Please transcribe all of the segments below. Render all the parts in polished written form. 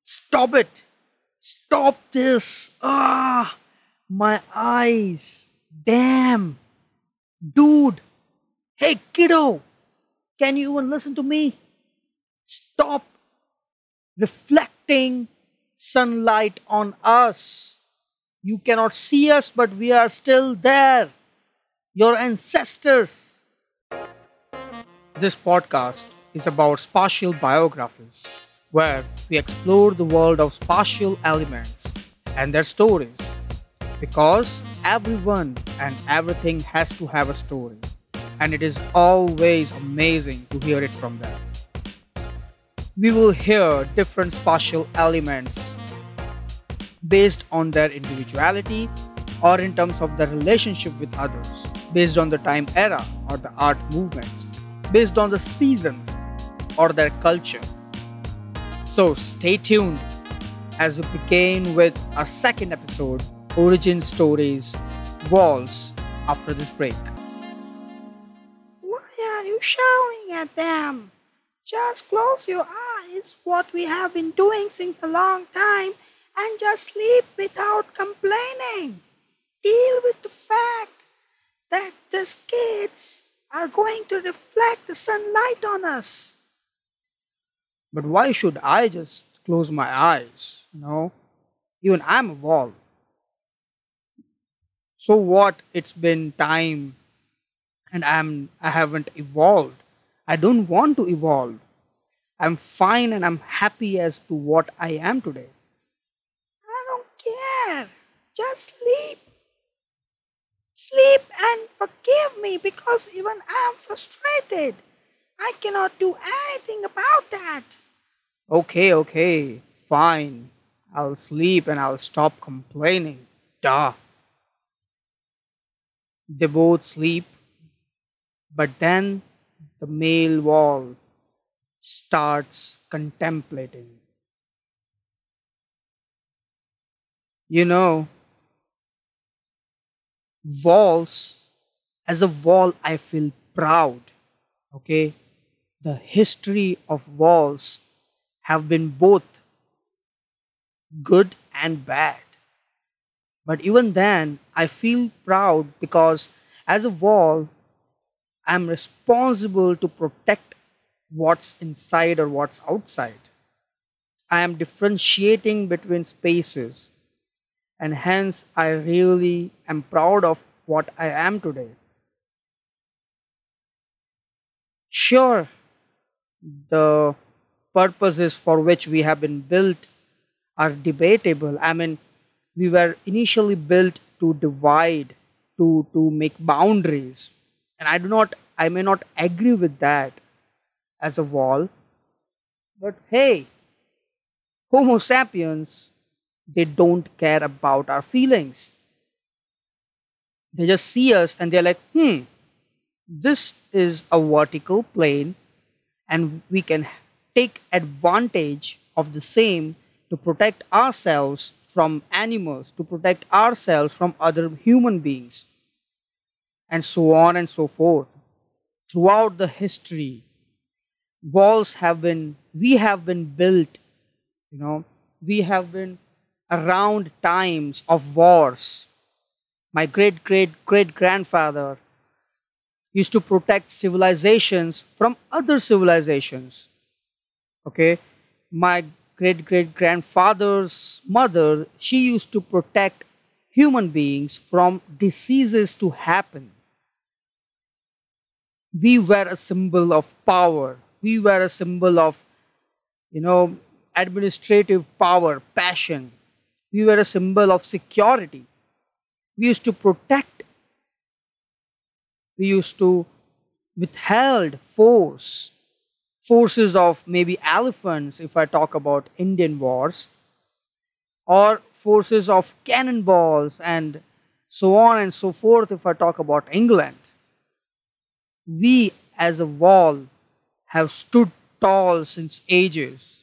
Stop it! Stop this! Ah! My eyes! Damn! Dude! Hey, kiddo! Can you even listen to me? Stop reflecting sunlight on us. You cannot see us, but we are still there. Your ancestors. This podcast is about spatial biographies, where we explore the world of spatial elements and their stories. Because everyone and everything has to have a story, and it is always amazing to hear it from them. We will hear different spatial elements based on their individuality or in terms of their relationship with others, based on the time era or the art movements, based on the seasons or their culture. So stay tuned as we begin with our second episode, Origin Stories Walls, after this break. Why are you shouting at them? Just close your eyes, what we have been doing since a long time, and just sleep without complaining. Deal with the fact that these kids are going to reflect the sunlight on us. But why should I just close my eyes? Even I'm a wall. So what? It's been time and I haven't evolved. I don't want to evolve. I'm fine and I'm happy as to what I am today. I don't care. Just sleep. Sleep and forgive me because even I'm frustrated. I cannot do anything about that. Okay, fine. I'll sleep and I'll stop complaining. Duh. They both sleep, but then the male wall starts contemplating. You know, walls, as a wall, I feel proud. Okay, the history of walls have been both good and bad. But even then, I feel proud because as a wall, I'm responsible to protect what's inside or what's outside. I am differentiating between spaces, and hence I really am proud of what I am today. Sure, the purposes for which we have been built are debatable. I mean, we were initially built to divide, to make boundaries. And I may not agree with that as a wall. But hey, Homo sapiens, they don't care about our feelings. They just see us and they're like, this is a vertical plane and we can take advantage of the same to protect ourselves from animals, to protect ourselves from other human beings, and so on and so forth. Throughout the history, we have been built, we have been around times of wars. My great great great grandfather used to protect civilizations from other civilizations. Okay, my great great grandfather's mother, she used to protect human beings from diseases to happen. We were a symbol of power. We were a symbol of, you know, administrative power, passion. We were a symbol of security. We used to protect, we used to withheld forces of maybe elephants, if I talk about Indian wars, or forces of cannonballs and so on and so forth, if I talk about England. We as a wall have stood tall since ages.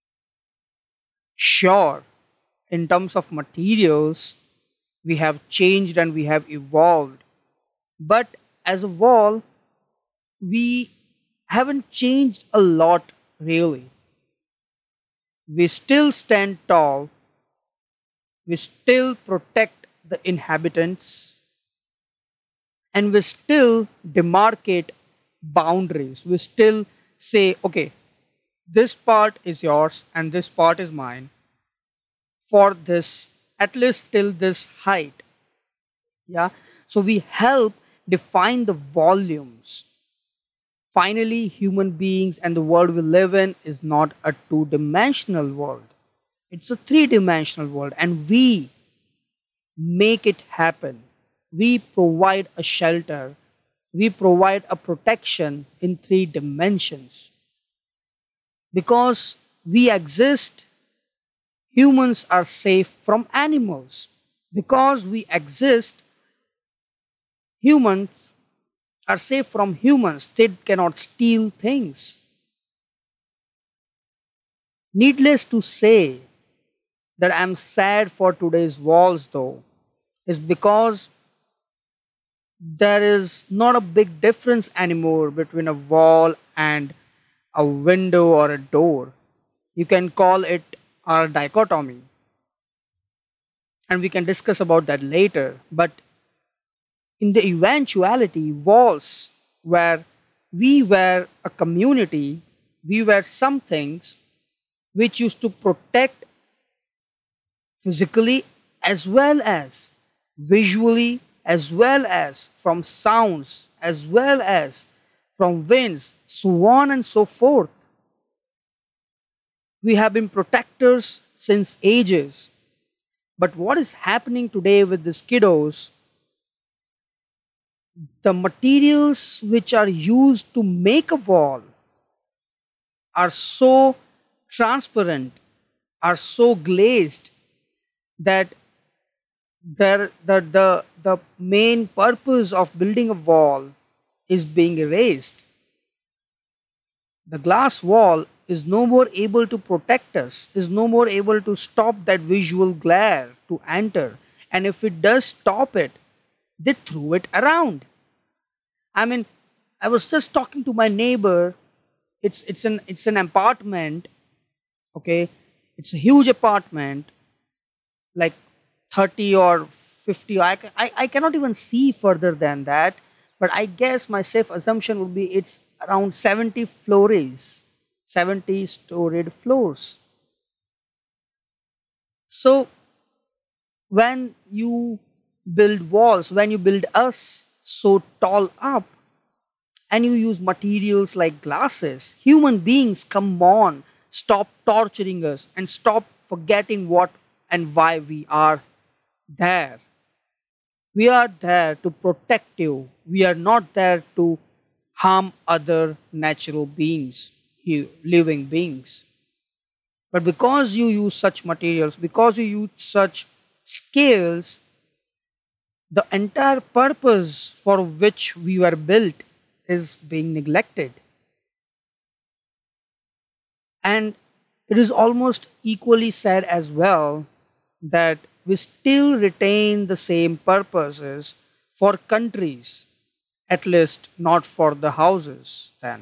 Sure, in terms of materials, we have changed and we have evolved. But as a wall, we haven't changed a lot really. We still stand tall, we still protect the inhabitants, and we still demarcate boundaries. We still say, okay, this part is yours and this part is mine for this, at least till this height. Yeah. So we help define the volumes. Finally, human beings and the world we live in is not a two-dimensional world. It's a three-dimensional world, and we make it happen. We provide a shelter. We provide a protection in three dimensions. Because we exist, humans are safe from animals. Because we exist, humans are safe from humans. They cannot steal things. Needless to say that I'm sad for today's walls, though, is because there is not a big difference anymore between a wall and a window or a door. You can call it a dichotomy, and we can discuss about that later. But in the eventuality, walls where we were a community, we were some things which used to protect physically as well as visually, as well as from sounds, as well as from winds, so on and so forth. We have been protectors since ages. But what is happening today with these kiddos? The materials which are used to make a wall are so transparent, are so glazed that the main purpose of building a wall is being erased. The glass wall is no more able to protect us, is no more able to stop that visual glare to enter. And if it does stop it, they threw it around. I mean, I was just talking to my neighbor. It's an apartment, okay? It's a huge apartment, like 30 or 50. I cannot even see further than that, but I guess my safe assumption would be it's around 70 floors, 70 storied floors. So when you build walls, when you build us so tall up, and you use materials like glasses, human beings, come on, stop torturing us and stop forgetting what and why we are there. We are there to protect you. We are not there to harm other natural beings, living beings. But because you use such materials, because you use such scales, the entire purpose for which we were built is being neglected. And it is almost equally sad as well that we still retain the same purposes for countries, at least not for the houses, then.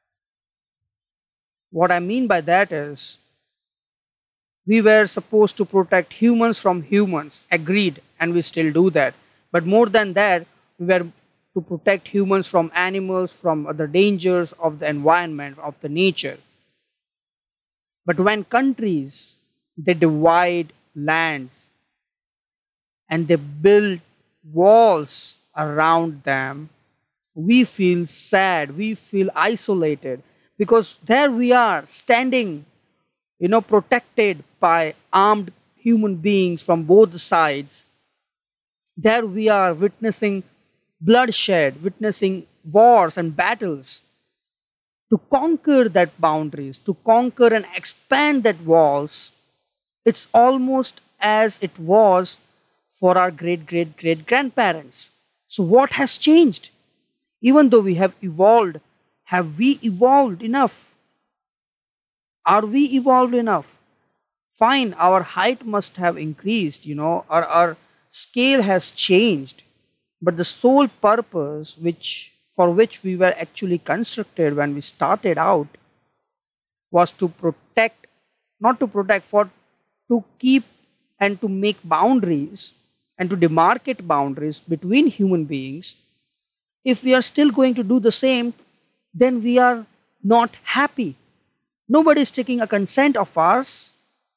What I mean by that is, we were supposed to protect humans from humans, agreed, and we still do that. But more than that, we were to protect humans from animals, from the dangers of the environment, of the nature. But when countries, they divide lands and they build walls around them, we feel sad, we feel isolated, because there we are standing, protected by armed human beings from both sides. There we are witnessing bloodshed, witnessing wars and battles. To conquer that boundaries, to conquer and expand that walls, it's almost as it was for our great great great grandparents. So what has changed? Even though we have evolved, have we evolved enough? Are we evolved enough? Fine, our height must have increased, our scale has changed, but the sole purpose for which we were actually constructed when we started out was to protect not to protect, for to keep and to make boundaries and to demarcate boundaries between human beings, if we are still going to do the same, then we are not happy. Nobody is taking a consent of ours.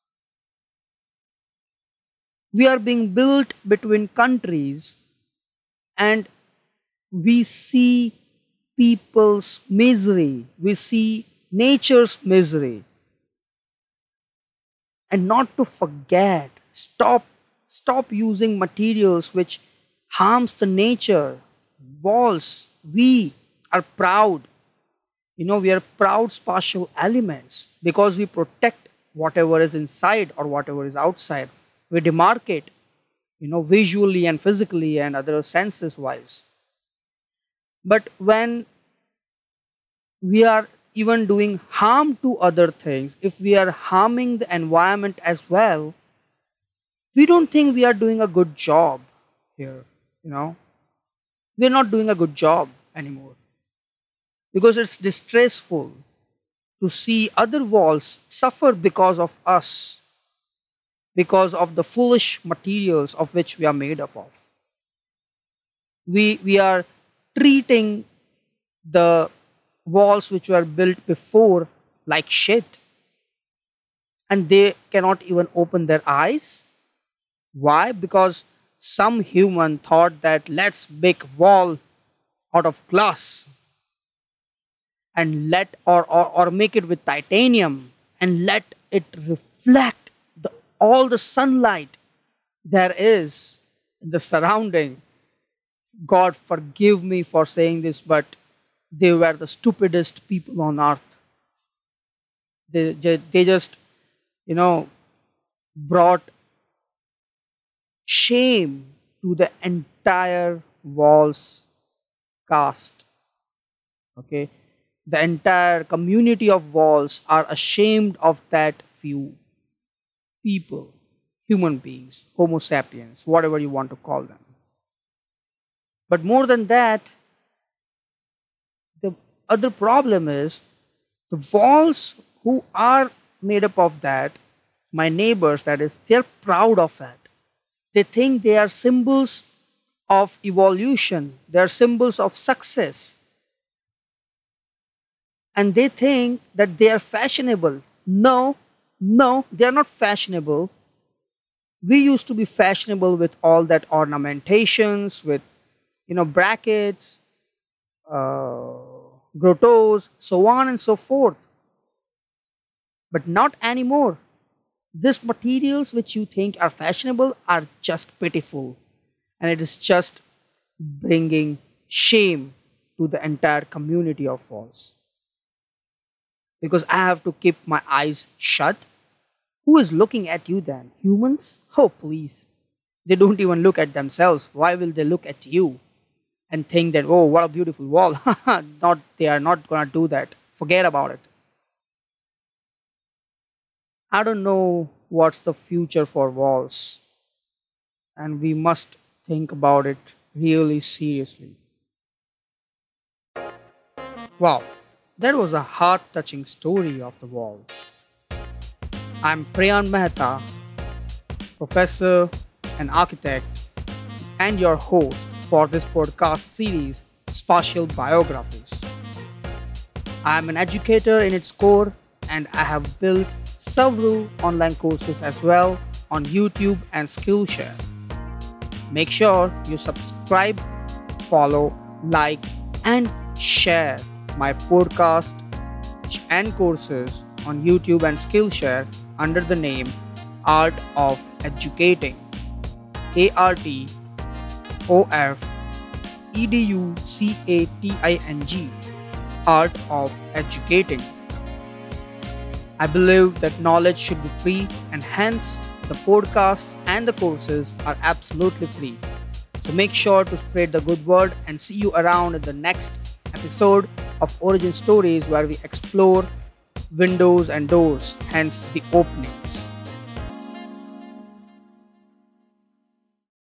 We are being built between countries, and we see people's misery, we see nature's misery. And not to forget, stop using materials which harms the nature. Walls, we are proud. We are proud spatial elements because we protect whatever is inside or whatever is outside. We demarcate, visually and physically and other senses wise. But when we are even doing harm to other things, if we are harming the environment as well, we don't think we are doing a good job here. We're not doing a good job anymore, because it's distressful to see other walls suffer because of us, because of the foolish materials of which we are made up of. We are treating the walls which were built before like shit, and they cannot even open their eyes. Why? Because some human thought that let's make wall out of glass and or make it with titanium and let it reflect all the sunlight there is in the surrounding. God forgive me for saying this, but they were the stupidest people on earth. They just, brought shame to the entire walls caste. Okay? The entire community of walls are ashamed of that few people, human beings, Homo sapiens, whatever you want to call them. But more than that, the other problem is the walls who are made up of that, my neighbors, that is, they're proud of it. They think they are symbols of evolution, they are symbols of success. And they think that they are fashionable. No, they are not fashionable. We used to be fashionable with all that ornamentations, with brackets, grottos, so on and so forth. But not anymore. These materials which you think are fashionable are just pitiful, and it is just bringing shame to the entire community of walls. Because I have to keep my eyes shut. Who is looking at you then? Humans? Oh, please. They don't even look at themselves. Why will they look at you and think that, oh, what a beautiful wall? They are not going to do that. Forget about it. I don't know what's the future for walls, and we must think about it really seriously. Wow, that was a heart-touching story of the wall. I'm Priyan Mehta, professor and architect, and your host for this podcast series, Spatial Biographies. I'm an educator in its core, and I have built several online courses as well on YouTube and Skillshare. Make sure you subscribe, follow, like, and share my podcast and courses on YouTube and Skillshare under the name Art of Educating. ARTOFEDUCATING. Art of Educating. I believe that knowledge should be free, and hence the podcasts and the courses are absolutely free. So make sure to spread the good word, and see you around in the next episode of Origin Stories, where we explore windows and doors, hence the openings.